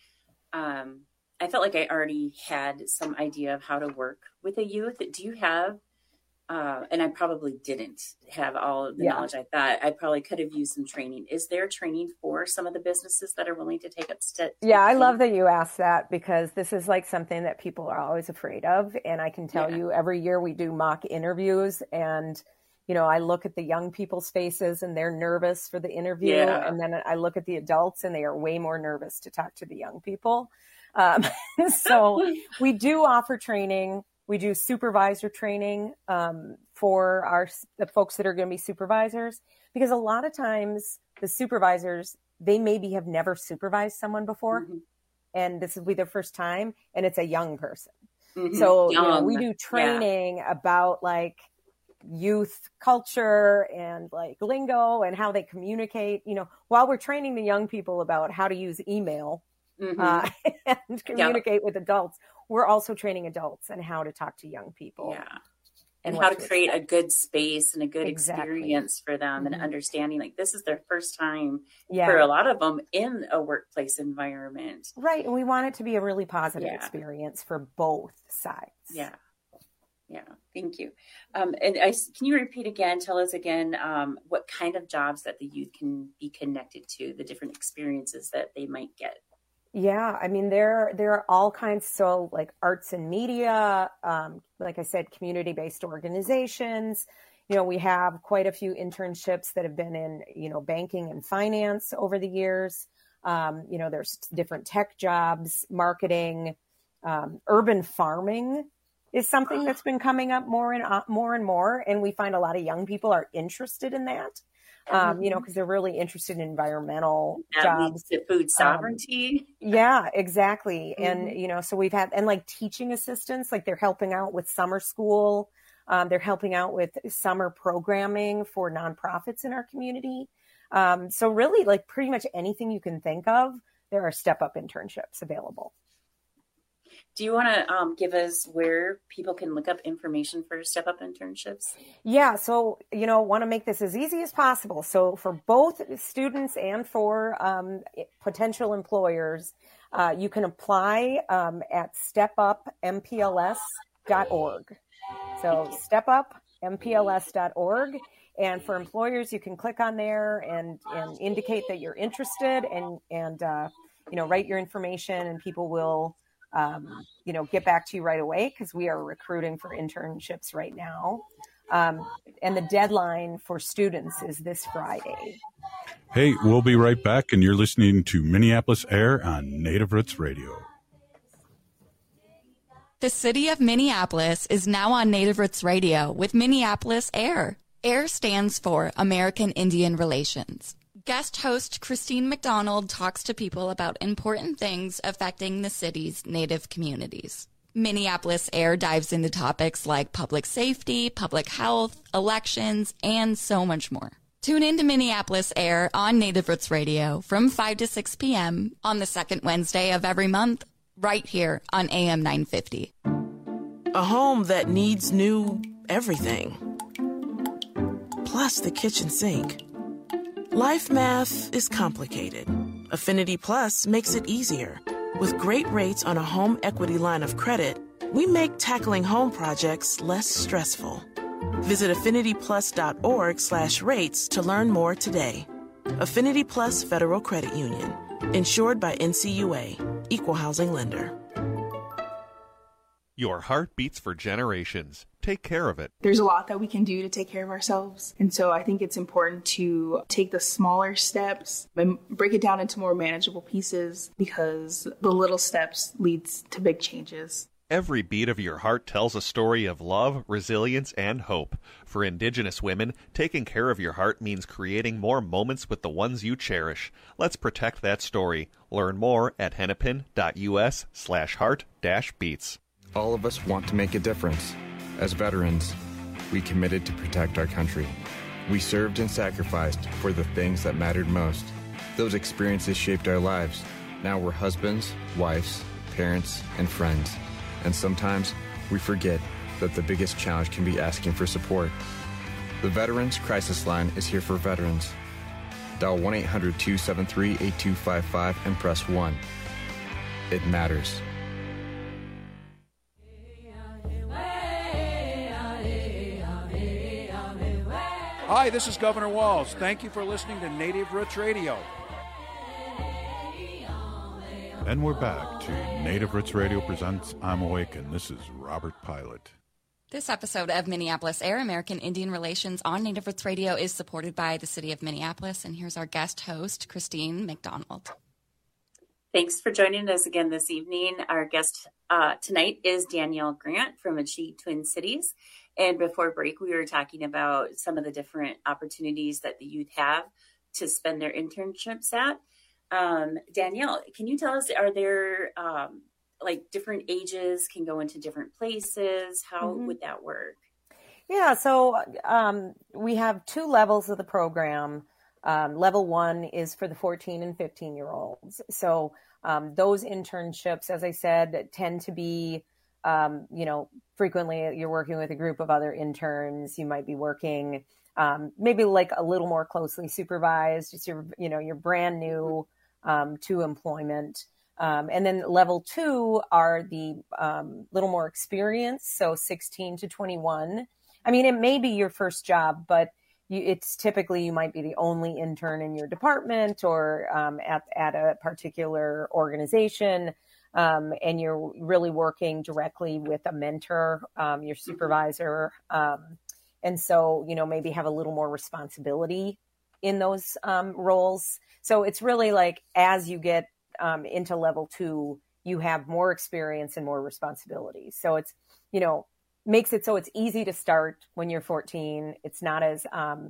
I felt like I already had some idea of how to work with a youth. Do you have, and I probably didn't have all of the knowledge I thought. I probably could have used some training. Is there training for some of the businesses that are willing to take up steps? Yeah, I love that you asked that, because this is something that people are always afraid of. And I can tell you every year we do mock interviews, and I look at the young people's faces and they're nervous for the interview. Yeah. And then I look at the adults and they are way more nervous to talk to the young people. So we do offer training. We do supervisor training for the folks that are going to be supervisors, because a lot of times the supervisors, they maybe have never supervised someone before, and this will be their first time, and it's a young person. So we do training about like youth culture and like lingo and how they communicate, while we're training the young people about how to use email and communicate with adults. We're also training adults on how to talk to young people. Yeah. And how to create a good space and a good experience for them, and understanding like this is their first time for a lot of them in a workplace environment. Right. And we want it to be a really positive experience for both sides. Yeah. Yeah. Thank you. And can you repeat again, tell us again, what kind of jobs that the youth can be connected to, the different experiences that they might get? Yeah, I mean, there are all kinds. So like arts and media, like I said, community-based organizations. We have quite a few internships that have been in, banking and finance over the years. There's different tech jobs, marketing, urban farming is something that's been coming up more and more. And we find a lot of young people are interested in that. Because they're really interested in environmental jobs. To food sovereignty. Yeah, exactly. And, so we've had, and like teaching assistants, like they're helping out with summer school. They're helping out with summer programming for nonprofits in our community. So really like pretty much anything you can think of, there are step-up internships available. Do you want to give us where people can look up information for step-up internships? Yeah, so, want to make this as easy as possible. So for both students and for potential employers, you can apply at stepupmpls.org. So stepupmpls.org. And for employers, you can click on there and indicate that you're interested and write your information, and people will get back to you right away, because we are recruiting for internships right now. And the deadline for students is this Friday. Hey, we'll be right back, and you're listening to Minneapolis Air on Native Roots Radio. The city of Minneapolis is now on Native Roots Radio with Minneapolis Air. AIR stands for American Indian Relations. Guest host Christine McDonald talks to people about important things affecting the city's Native communities. Minneapolis Air dives into topics like public safety, public health, elections, and so much more. Tune in to Minneapolis Air on Native Roots Radio from 5 to 6 p.m. on the second Wednesday of every month, right here on AM 950. A home that needs new everything. Plus the kitchen sink. Life math is complicated. Affinity Plus makes it easier. With great rates on a home equity line of credit, we make tackling home projects less stressful. Visit affinityplus.org/rates to learn more today. Affinity Plus Federal Credit Union. Insured by NCUA. Equal housing lender. Your heart beats for generations. Take care of it. There's a lot that we can do to take care of ourselves. And so I think it's important to take the smaller steps and break it down into more manageable pieces, because the little steps leads to big changes. Every beat of your heart tells a story of love, resilience, and hope. For Indigenous women, taking care of your heart means creating more moments with the ones you cherish. Let's protect that story. Learn more at hennepin.us/heart-beats. All of us want to make a difference. As veterans, we committed to protect our country. We served and sacrificed for the things that mattered most. Those experiences shaped our lives. Now we're husbands, wives, parents, and friends. And sometimes we forget that the biggest challenge can be asking for support. The Veterans Crisis Line is here for veterans. Dial 1-800-273-8255 and press 1. It matters. Hi, this is Governor Walz. Thank you for listening to Native Roots Radio. And we're back to Native Roots Radio presents I'm Awake, and this is Robert Pilot. This episode of Minneapolis Air, American Indian Relations on Native Roots Radio is supported by the City of Minneapolis. And here's our guest host, Christine McDonald. Thanks for joining us again this evening. Our guest tonight is Danielle Grant from Achieve Twin Cities. And before break, we were talking about some of the different opportunities that the youth have to spend their internships at. Danielle, can you tell us, are there like different ages can go into different places? How would that work? Yeah, so we have 2 levels of the program. Level 1 is for the 14 and 15-year-olds. So those internships, as I said, tend to be, frequently you're working with a group of other interns. You might be working maybe like a little more closely supervised. It's you're brand new to employment. And then level 2 are the little more experienced, so 16 to 21. I mean, it may be your first job, but it's typically you might be the only intern in your department or at a particular organization, and you're really working directly with a mentor, your supervisor, and so maybe have a little more responsibility in those roles. So it's really like as you get into level 2, you have more experience and more responsibility. So it's makes it so it's easy to start when you're 14. It's not as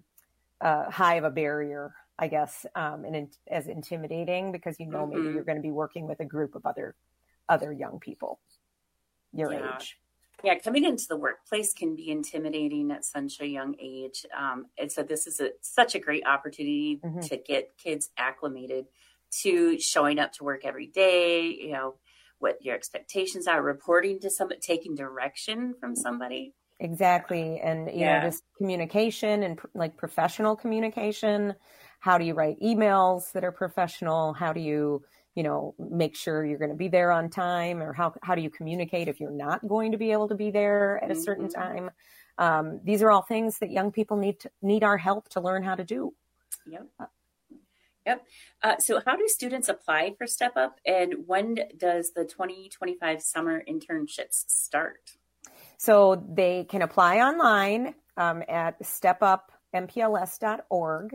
high of a barrier, I guess, and as intimidating because maybe you're going to be working with a group of other young people your age. Yeah, coming into the workplace can be intimidating at such a young age, and so this is such a great opportunity to get kids acclimated to showing up to work every day. What your expectations are, reporting to somebody, taking direction from somebody. Exactly. And, just communication and like professional communication. How do you write emails that are professional? How do you, make sure you're going to be there on time, or how do you communicate if you're not going to be able to be there at a certain time? These are all things that young people need our help to learn how to do. Yep. So how do students apply for Step Up, and when does the 2025 summer internships start? So they can apply online at stepupmpls.org.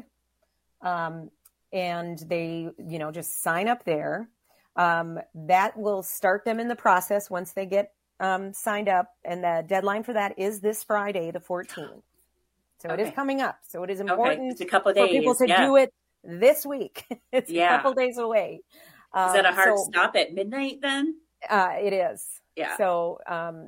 And they, just sign up there. That will start them in the process once they get signed up. And the deadline for that is this Friday, the 14th. So it is coming up. So it is important it's a couple of days, for people to do it this week. It's a couple days away. Is that a hard stop at midnight then? It is. Yeah. So,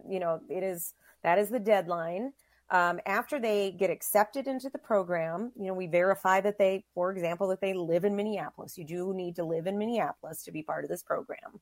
that is the deadline. After they get accepted into the program, we verify that for example, that they live in Minneapolis. You do need to live in Minneapolis to be part of this program.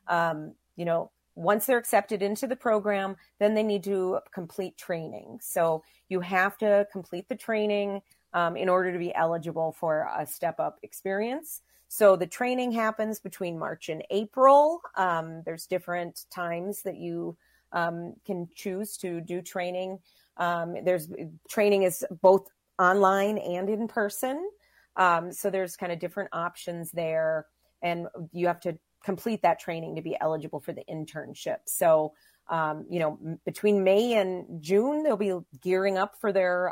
Once they're accepted into the program, then they need to complete training. So you have to complete the training in order to be eligible for a Step Up experience. So the training happens between March and April. There's different times that you can choose to do training. Training is both online and in person. So there's kind of different options there, and you have to complete that training to be eligible for the internship. So, between May and June, they'll be gearing up for their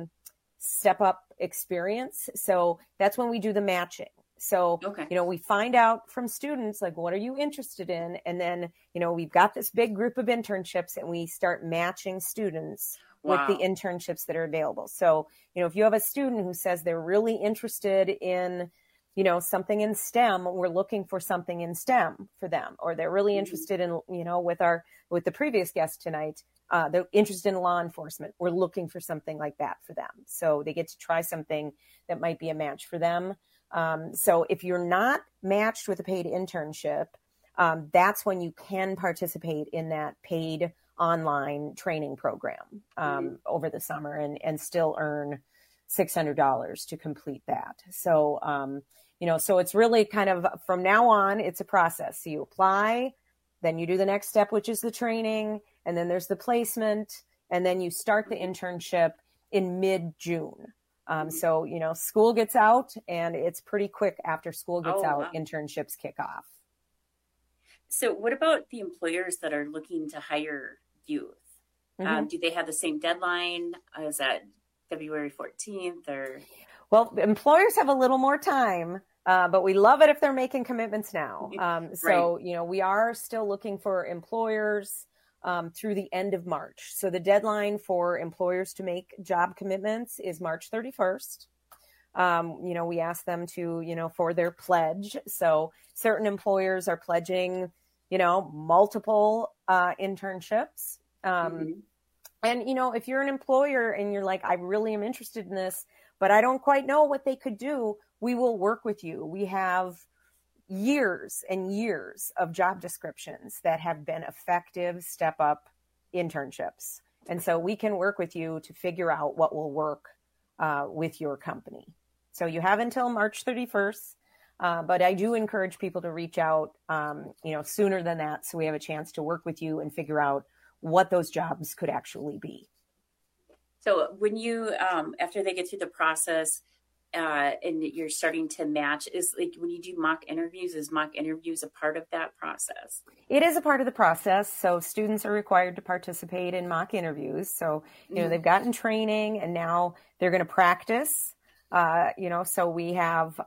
Step Up experience. So that's when we do the matching. So, we find out from students, like, what are you interested in? And then, we've got this big group of internships, and we start matching students with the internships that are available. So, if you have a student who says they're really interested in, something in STEM, we're looking for something in STEM for them, or they're really interested in, with the previous guest tonight, they're interested in law enforcement. We're looking for something like that for them. So they get to try something that might be a match for them. So if you're not matched with a paid internship, that's when you can participate in that paid online training program over the summer and still earn $600 to complete that. So, so it's really kind of from now on, it's a process. So you apply, then you do the next step, which is the training, and then there's the placement, and then you start the internship in mid-June. So, school gets out, and it's pretty quick after school gets out, internships kick off. So what about the employers that are looking to hire youth? Do they have the same deadline? Is that February 14th or? Well, employers have a little more time, but we love it if they're making commitments now. So, you know, we are still looking for employers through the end of March. So the deadline for employers to make job commitments is March 31st. You know, we ask them to, you know, for their pledge. So certain employers are pledging, you know, multiple internships. And, you know, if you're an employer and you're like, I really am interested in this, but I don't quite know what they could do, we will work with you. We have years and years of job descriptions that have been effective step-up internships. And so we can work with you to figure out what will work with your company. So you have until March 31st, but I do encourage people to reach out, you know, sooner than that, so we have a chance to work with you and figure out what those jobs could actually be. So when you, after they get through the process and you're starting to match, is like when you do mock interviews, is mock interviews a part of that process? It is a part of the process. So students are required to participate in mock interviews. So, you know, they've gotten training and now they're going to practice, you know, so we have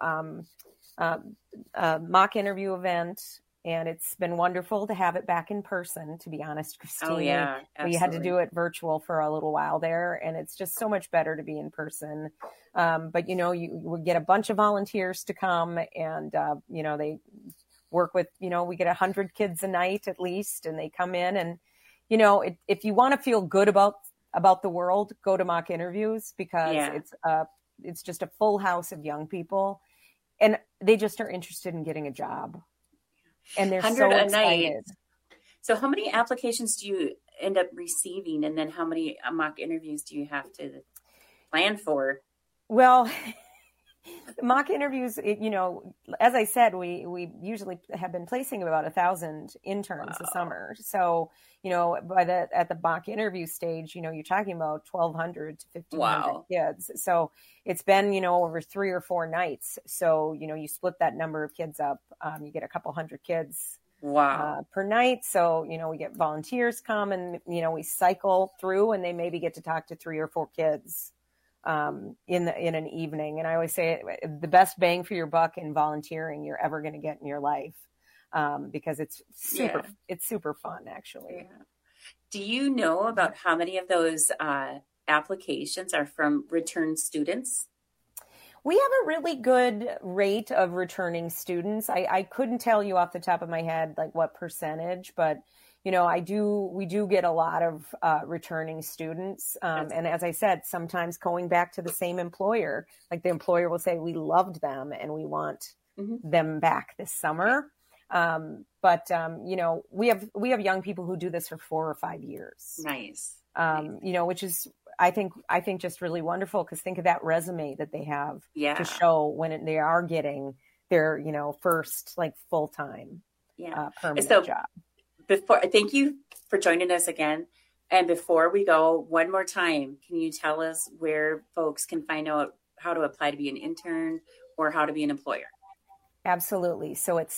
a mock interview event. And it's been wonderful to have it back in person, to be honest, Christine. Oh, yeah, absolutely. We had to do it virtual for a little while there, and it's just so much better to be in person. But, you know, you would get a bunch of volunteers to come, and, you know, they work with, you know, we get 100 kids a night at least, and they come in. And, you know, if you want to feel good about the world, go to mock interviews, because it's just a full house of young people, and they just are interested in getting a job. And they're so excited. Night. So how many applications do you end up receiving? And then how many mock interviews do you have to plan for? Well, mock interviews, you know, as I said, we usually have been placing about 1,000 interns a summer. So, you know, at the mock interview stage, you know, you're talking about 1,200 to 1,500 kids. So it's been, you know, over 3 or 4 nights. So, you know, you split that number of kids up, you get a couple hundred kids per night. So, you know, we get volunteers come and, you know, we cycle through and they maybe get to talk to 3 or 4 kids in an evening. And I always say the best bang for your buck in volunteering you're ever going to get in your life, because it's super fun, actually. Yeah. Do you know about how many of those applications are from return students? We have a really good rate of returning students. I couldn't tell you off the top of my head like what percentage, but you know, we do get a lot of returning students. And as I said, sometimes going back to the same employer, like the employer will say, we loved them and we want them back this summer. But you know, we have young people who do this for 4 or 5 years. Nice. You know, which is, I think just really wonderful, because think of that resume that they have to show when they are getting their, you know, first like full-time permanent job. Thank you for joining us again. And before we go, one more time, can you tell us where folks can find out how to apply to be an intern or how to be an employer? Absolutely. So it's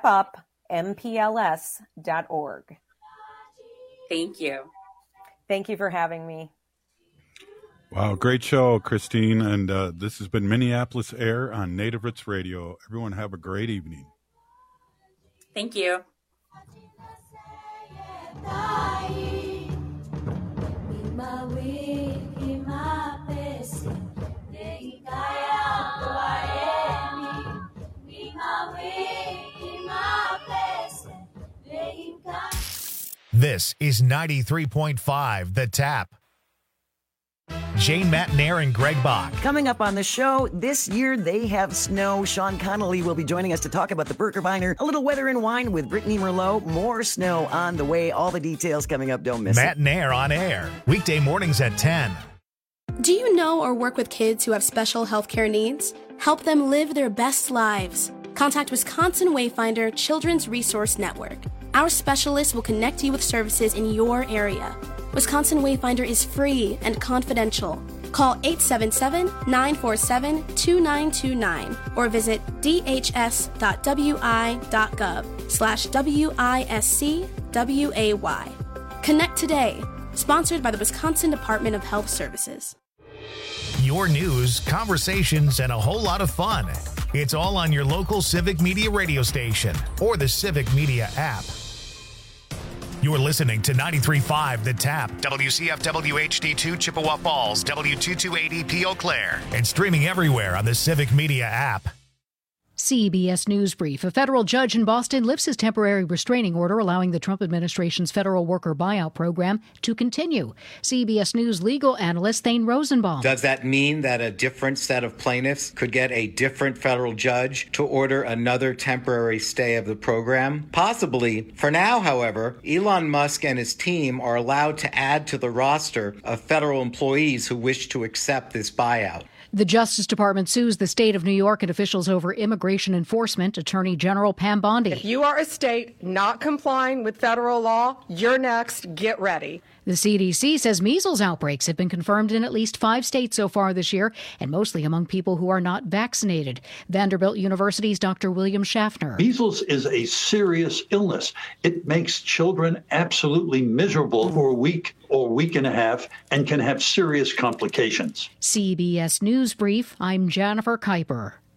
stepupmpls.org. Thank you. Thank you for having me. Wow, great show, Christine. And this has been Minneapolis Air on Native Roots Radio. Everyone have a great evening. Thank you. This is 93.5 The Tap. Jane Matnair and Greg Bach. Coming up on the show, this year they have snow. Sean Connolly will be joining us to talk about the Birkebeiner. A little weather and wine with Brittany Merlot. More snow on the way. All the details coming up. Don't miss it. Matnair on air. Weekday mornings at 10. Do you know or work with kids who have special healthcare needs? Help them live their best lives. Contact Wisconsin Wayfinder Children's Resource Network. Our specialists will connect you with services in your area. Wisconsin Wayfinder is free and confidential. Call 877-947-2929 or visit dhs.wi.gov/WISCWAY. Connect today. Sponsored by the Wisconsin Department of Health Services. Your news, conversations, and a whole lot of fun. It's all on your local Civic Media radio station or the Civic Media app. You're listening to 93.5 The Tap, WCFW HD2 Chippewa Falls, W2280P Eau Claire, and streaming everywhere on the Civic Media app. CBS News Brief. A federal judge in Boston lifts his temporary restraining order allowing the Trump administration's federal worker buyout program to continue. CBS News legal analyst Thane Rosenbaum. Does that mean that a different set of plaintiffs could get a different federal judge to order another temporary stay of the program? Possibly. For now, however, Elon Musk and his team are allowed to add to the roster of federal employees who wish to accept this buyout. The Justice Department sues the state of New York and officials over immigration enforcement. Attorney General Pam Bondi. If you are a state not complying with federal law, you're next. Get ready. The CDC says measles outbreaks have been confirmed in at least 5 states so far this year, and mostly among people who are not vaccinated. Vanderbilt University's Dr. William Schaffner. Measles is a serious illness. It makes children absolutely miserable for a week or week and a half and can have serious complications. CBS News Brief, I'm Jennifer Kuiper.